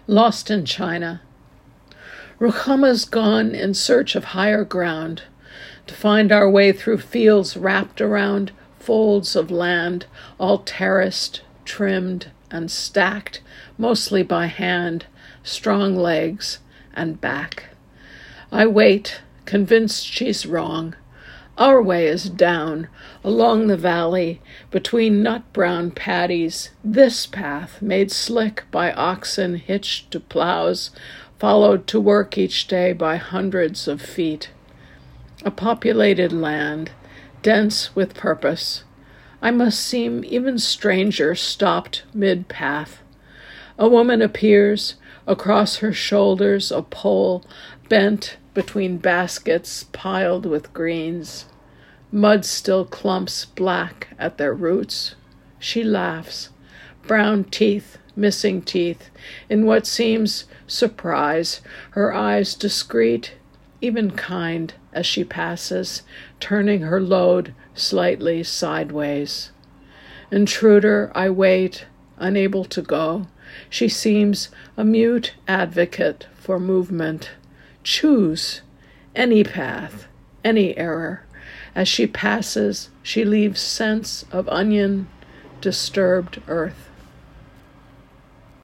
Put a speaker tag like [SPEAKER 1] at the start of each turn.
[SPEAKER 1] Lost in China. Ruchama's gone in search of higher ground, to find our way through fields wrapped around folds of land, all terraced, trimmed, and stacked, mostly by hand, strong legs, and back. I wait, convinced she's wrong. Our way is down, along the valley, between nut-brown paddies, this path, made slick by oxen hitched to plows, followed to work each day by hundreds of feet. A populated land, dense with purpose. I must seem even stranger, stopped mid-path. A woman appears, across her shoulders a pole bent between baskets piled with greens. Mud still clumps black at their roots. She laughs, brown teeth, missing teeth, in what seems surprise, her eyes discreet, even kind, as she passes, turning her load slightly sideways. Intruder, I wait, unable to go. She seems a mute advocate for movement. Choose any path, any error. As she passes, she leaves scents of onion, disturbed earth.